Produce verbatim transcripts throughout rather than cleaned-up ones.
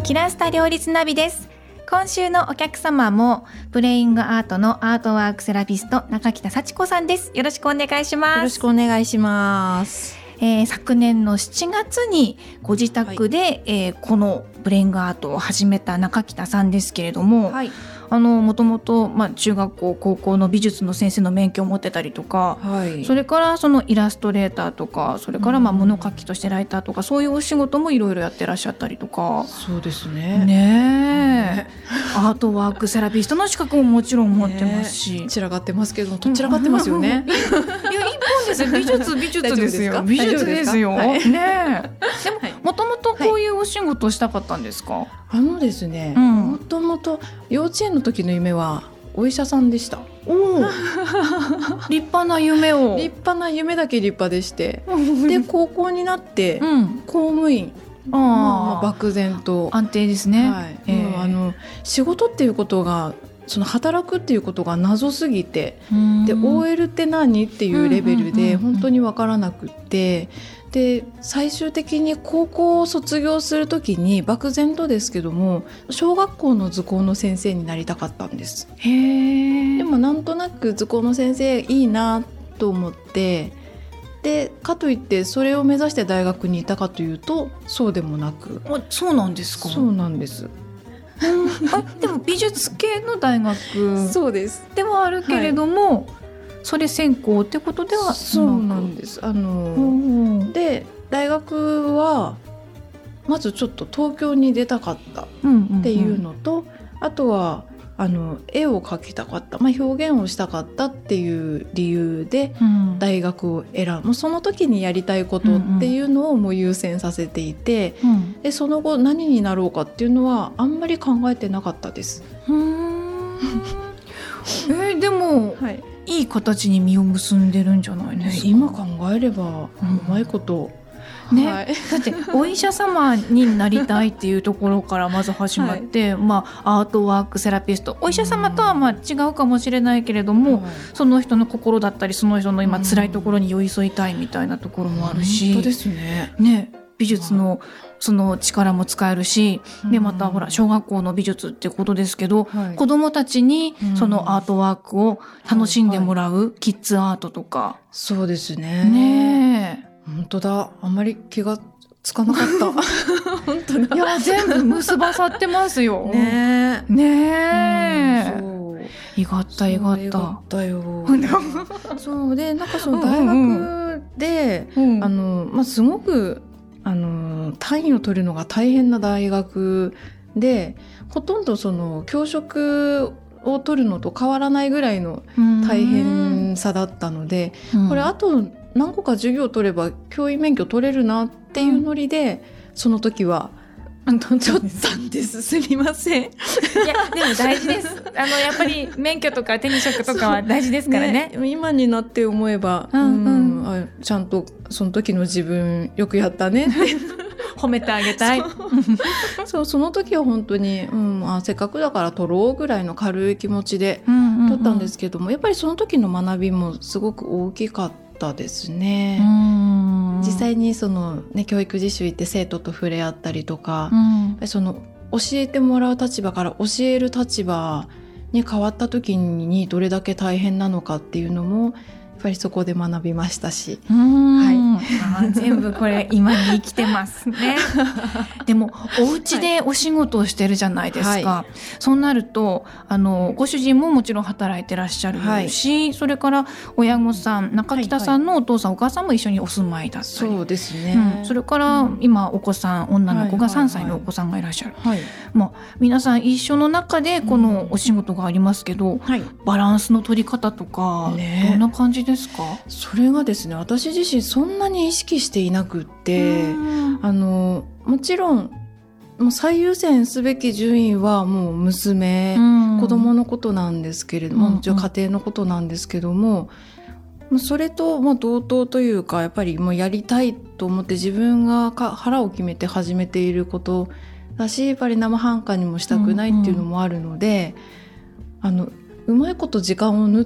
キラスタ両立ナビです。今週のお客様もプレイングアートのアートワークセラピスト中北幸子さんです。よろしくお願いします。 よろしくお願いします。 えー、昨年のしちがつにご自宅で、はい、えー、このプレイングアートを始めた中北さんですけれども、はい、あのもともと、まあ、中学校高校の美術の先生の免許を持ってたりとか、はい、それからそのイラストレーターとか、それからまあ物書きとしてライターとか、そういうお仕事もいろいろやってらっしゃったりとか。 そうですね。 ねえ、アートワークセラピストの資格ももちろん持ってますし、 散らかってますけど、とっちらかってますよね。 いや、一本ですよ。美術美術ですよ。美術ですよ。はい、ねえ。でも、はい、もともとこういうお仕事をしたかったんですか？はい、 あのですね、うん、もともと幼稚園の時の夢はお医者さんでした。 お立派な夢を。 立派な夢だけ立派でしてで高校になって、うん、公務員、あ、まあ、漠然と安定ですね。 はい、えー、もうあの仕事っていうことが、その働くっていうことが謎すぎて、で オーエル って何っていうレベルで本当に分からなくって、で最終的に高校を卒業するときに漠然とですけども、小学校の図工の先生になりたかったんです。 へー。 でもなんとなく図工の先生いいなと思って、でかといってそれを目指して大学にいたかというとそうでもなく。 あ、そうなんですか？ そうなんです。 あ、でも美術系の大学そうですではあるけれども、はい、それ専攻ってことではなく。 そうなんです。あので大学はまずちょっと東京に出たかったっていうのと、うんうんうん、あとはあの絵を描きたかった、まあ、表現をしたかったっていう理由で大学を選ぶ、うん、その時にやりたいことっていうのをもう優先させていて、うんうん、でその後何になろうかっていうのはあんまり考えてなかったです。 うーんえー、でも、はい、いい形に実を結んでるんじゃないですか？ ね、今考えればうまいこと、 うんね、はい、だってお医者様になりたいっていうところからまず始まって、はい、まあ、アートワークセラピスト、お医者様とはまあ違うかもしれないけれども、はい、その人の心だったりその人の今辛いところに寄り添いたいみたいなところもあるし、 本当ですね。 ね、美術のその力も使えるし、でまたほら小学校の美術ってことですけど、はい、子どもたちにそのアートワークを楽しんでもらうキッズアートとか、はいはい、 そうですね。 ねえ、 本当だ、あんまり気がつかなかった本当だ。 いや全部結ばさってますよねえねえ、 うん、そう意外だ意外だだよそうで、なんかその大学で、うんうん、あのまあ、すごくあの単位を取るのが大変な大学で、ほとんどその教職を取るのと変わらないぐらいの大変さだったので、これあと何個か授業を取れば教員免許取れるなっていうノリで、うん、その時は取ったんです。すみません。いやでも大事です。あのやっぱり免許とか手に職とかは大事ですからね。 ね、今になって思えば、うんうんうん、あ、ちゃんとその時の自分よくやったねって褒めてあげたいそう、その時は本当に、うん、あ、せっかくだから取ろうぐらいの軽い気持ちで取ったんですけども、うんうんうん、やっぱりその時の学びもすごく大きかったですね。うん、実際にその、ね、教育実習行って生徒と触れ合ったりとか、うん、その教えてもらう立場から教える立場に変わった時にどれだけ大変なのかっていうのもやっぱりそこで学びましたし、 うーん、はい、あ、全部これ今に生きてますねでもお家でお仕事をしてるじゃないですか、はい、そうなるとあのご主人ももちろん働いてらっしゃるし、はい、それから親御さん、中北さんのお父さん、はいはい、お母さんも一緒にお住まいだったり、 そうですね、 うん、それから今お子さん、女の子がさんさいのお子さんがいらっしゃる、はいはいはい、まあ、皆さん一緒の中でこのお仕事がありますけど、うん、はい、バランスの取り方とか、ね、どんな感じですか？ それがですね、私自身そんなに意識していなくって、あのもちろんもう最優先すべき順位はもう娘、子供のことなんですけれども、もちろん家庭のことなんですけども、それとも同等というか、やっぱりもうやりたいと思って自分が腹を決めて始めていることだし、やっぱり生半可にもしたくないっていうのもあるので、うんうん、あのうまいこと時間を縫って、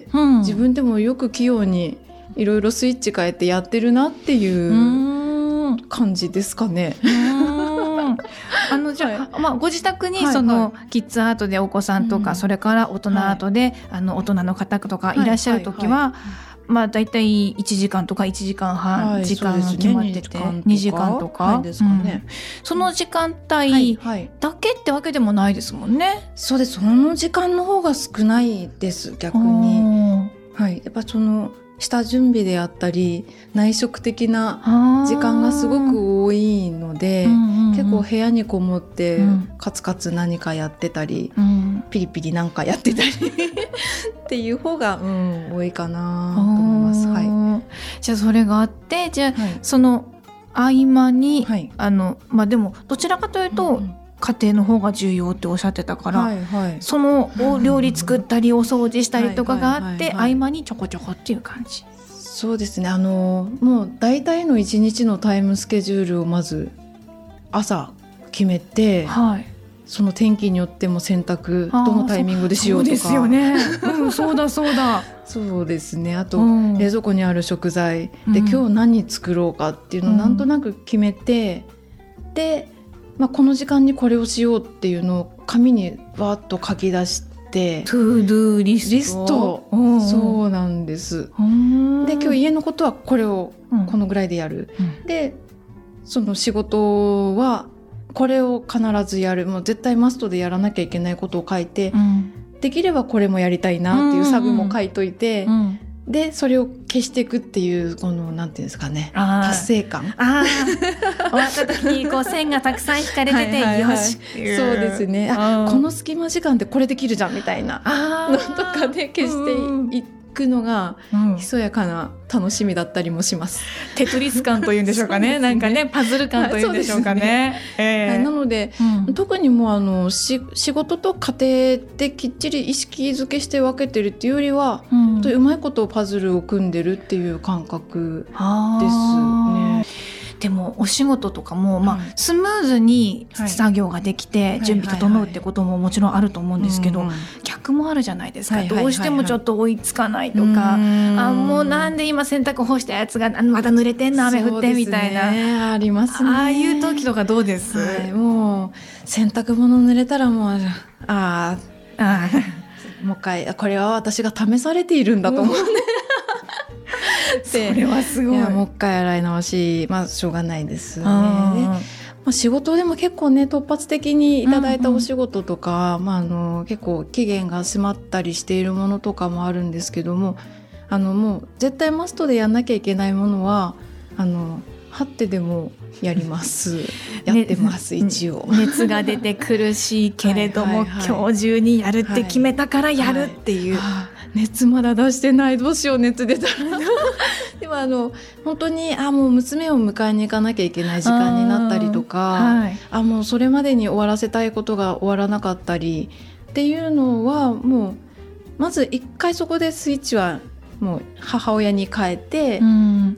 うん、自分でもよく器用にいろいろスイッチ変えてやってるなっていう感じですかね。 うんあのじゃあ、まあ、ご自宅にそのキッズアートでお子さんとか、うん、それから大人アートで、はい、あの大人の方とかいらっしゃるときは、はいはいはい、まあ、だいたいいちじかんとかいちじかんはん、はい、時間が決まってて、ね、にじかんとか、はいですかね、うん、その時間帯だけってわけでもないですもんね、はいはい、 そうです。その時間の方が少ないです逆に、はい、やっぱその下準備であったり内職的な時間がすごく多いので、うんうんうん、結構部屋にこもってカツカツ何かやってたり、うん、ピリピリなんかやってたりっていう方が、うん、多いかなと思います、はい、 じゃあそれがあってじゃあ、はい、その合間に、はい、あのまあ、でもどちらかというと、うんうん、家庭の方が重要っておっしゃってたから、はいはい、そのお料理作ったりお掃除したりとかがあって、はいはいはいはい、合間にちょこちょこっていう感じ。 そうですね、あのもう大体の一日のタイムスケジュールをまず朝決めて、はい、その天気によっても洗濯どのタイミングでしようとか。 そうですよね、うん、そうだそうだそうですね。あと、うん、冷蔵庫にある食材で、うん、今日何作ろうかっていうのをなんとなく決めて、うん、でまあ、この時間にこれをしようっていうのを紙にわーっと書き出してトゥードゥーリスト、 リスト、そうなんです。で今日家のことはこれをこのぐらいでやる、うん、でその仕事はこれを必ずやる、もう絶対マストでやらなきゃいけないことを書いて、うん、できればこれもやりたいなっていうサブも書いといて、うんうん、でそれを消していくっていうこのなんていうんですかね、達成感。 あ終わった時にこう線がたくさん引かれててはい、はい、よしそうですね、あこの隙間時間でこれできるじゃんみたいなのとかで消していくのがひそやかな楽しみだったりもします、 うん、テトリス感というんでしょうかねね、なんかねパズル感というんでしょうかね、ねえーはい、なので、うん、特にもうあのし仕事と家庭できっちり意識づけして分けてるっていうよりは、うん、うまいことパズルを組んでるっていう感覚ですね。 でもお仕事とかも、まあ、スムーズに作業ができて準備整うってことももちろんあると思うんですけど、逆もあるじゃないですか、どうしてもちょっと追いつかないとか、あもうなんで今洗濯干したやつがまだ濡れてんの雨降ってみたいな、 ね、ありますね。 ああいう時とかどうです？ はい、もう洗濯物濡れたらもうああもう一回これは私が試されているんだと思うねそれはすごい。 いやもう一回洗い直し、まあしょうがないですね。で、まあ、仕事でも結構ね突発的にいただいたお仕事とか、うんうんまあ、あの結構期限が迫ったりしているものとかもあるんですけども、あのもう絶対マストでやんなきゃいけないものはあのはってでもやりますやってます、ね、一応熱が出て苦しいけれどもはいはい、はい、今日中にやるって決めたからやるっていう、はいはい、 熱まだ出してないどうしよう熱出たらでもあの本当にあもう娘を迎えに行かなきゃいけない時間になったりとか あ,、はい、あもうそれまでに終わらせたいことが終わらなかったりっていうのはもうまず一回そこでスイッチはもう母親に変えて、うん、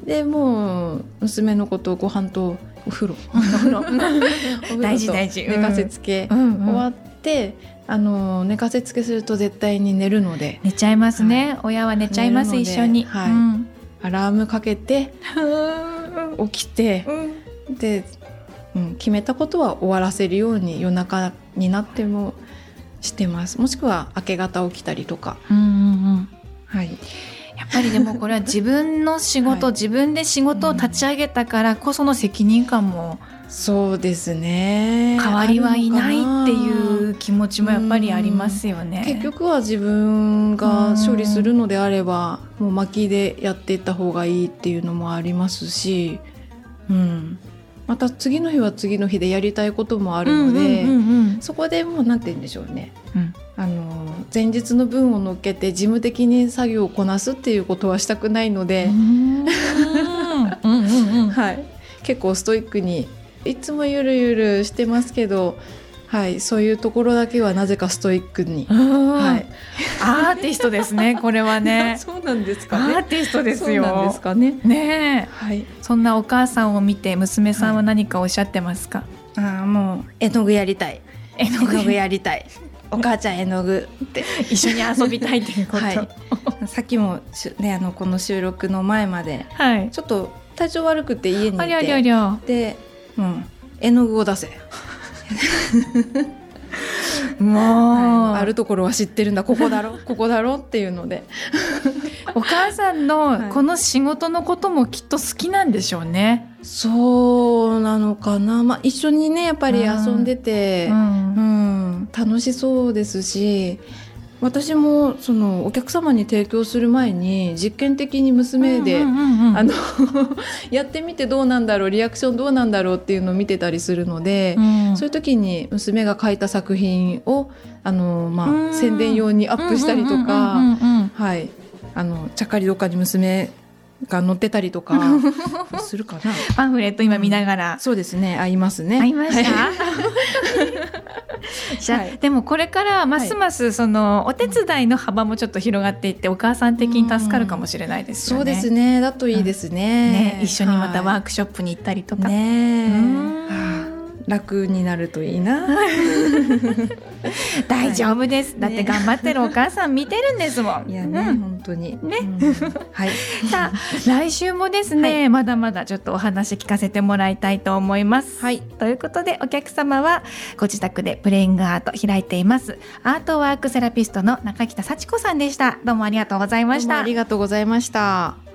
でもう娘のことをご飯とお風呂お風呂大事大事寝かせつけ、うんうんうん、終わってあの寝かせつけすると絶対に寝るので寝ちゃいますね、はい、親は寝ちゃいます一緒に、 はいうん、アラームかけて起きて、うん、で、うん、決めたことは終わらせるように夜中になってもしてます。もしくは明け方起きたりとか、うんうんうんはいやっぱりでもこれは自分の仕事、はい、自分で仕事を立ち上げたからこその責任感もそうですね変わりはいないっていう気持ちもやっぱりありますよね。 結局は自分が処理するのであればもう巻きでやっていった方がいいっていうのもありますし、うん、また次の日は次の日でやりたいこともあるので、うんうんうんうん、そこでもうなんて言うんでしょうね、うんあの前日の分を乗っけて事務的に作業をこなすっていうことはしたくないのではい、結構ストイックにいつもゆるゆるしてますけど、はい、そういうところだけはなぜかストイックに、はい、 アーティストですねこれはねそうなんですかねアーティストですよ。 そうなんですかね。 ねえ、はい、そんなお母さんを見て娘さんは何かおっしゃってますか？ はい、あもう絵の具やりたい絵の具やりたいお母ちゃん絵の具って一緒に遊びたいっていうこと、はい、 さっきも、ね、あのこの収録の前まで、はい、ちょっと体調悪くて家にいてありゃりゃりゃで、うん、絵の具を出せもう、 はい、あるところは知ってるんだ、ここだろここだろっていうのでお母さんのこの仕事のこともきっと好きなんでしょうね。 そうなのかな、まあ、一緒にねやっぱり遊んでて、うんうん、楽しそうですし、私もそのお客様に提供する前に実験的に娘で、うんうんうんうん、あのやってみてどうなんだろう、リアクションどうなんだろうっていうのを見てたりするので、うん、そういう時に娘が描いた作品をあの、まあ、うん、宣伝用にアップしたりとか、はい、あのちゃっかりどっかに娘が載ってたりとかするかな。 パンフレット今見ながら、 うん、そうですね、合いますね。 合いました、はいじゃあ、はい、でもこれからますますそのお手伝いの幅もちょっと広がっていって、お母さん的に助かるかもしれないですよね。 そうですね、だといいですね、 うん、ね、一緒にまたワークショップに行ったりとか、 はい、ね、楽になるといいな大丈夫です、はい、だって頑張ってるお母さん見てるんですもん。 いやね、うん、本当にね、 うん、はい、 さあ来週もですね、はい、まだまだちょっとお話聞かせてもらいたいと思います、はい、ということでお客様はご自宅でプレイングアート開いていますアートワークセラピストの中北幸子さんでした。どうもありがとうございました。 どうもありがとうございました。